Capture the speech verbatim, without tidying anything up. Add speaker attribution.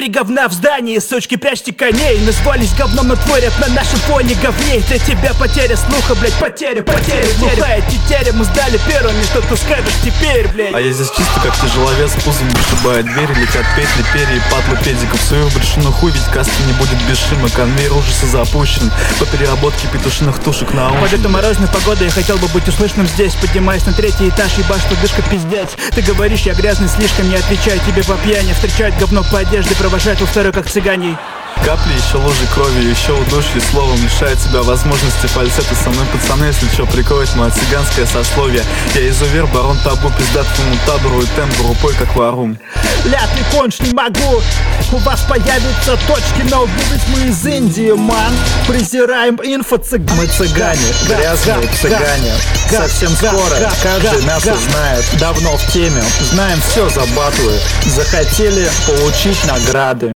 Speaker 1: Три говна в здании, сучки, прячьте коней. Назвались говном, но творят на нашем фоне говней. Для тебя потеря слуха, блять, потеря, потеря, глухая тетеря. Мы сдали первыми, что ты скажешь теперь, блять.
Speaker 2: А я здесь чисто как тяжеловес, пузом вышибает двери. Летят петли, перья и патлы педиков. Свою брешеную хуй, ведь каста не будет без шима. Конвейер ужаса запущен по переработке петушиных тушек на ужин.
Speaker 1: Под эту морозную погоду я хотел бы быть услышанным здесь. Поднимаясь на третий этаж, ебашь, что дышка пиздец. Ты говоришь, я грязный слишком, не отвечаю тебе по пьяни. Встречают говно по одежде, провожают во второй как цыгане.
Speaker 2: Капли, еще лужи крови, еще удушье словом лишает тебя возможности фальцета. Со мной пацаны, если что, приковать мое цыганское сословие. Я изувер, барон табу, пиздат твоему табору и тембру, упой как варум.
Speaker 1: Ля, ты конч, не могу. У вас появятся точки, но убить мы из Индии, ман. Презираем инфо-цыган.
Speaker 3: Мы цыгане, грязные цыгане. Совсем скоро каждый нас узнает. Давно в теме, знаем все за батлы. Захотели получить награды.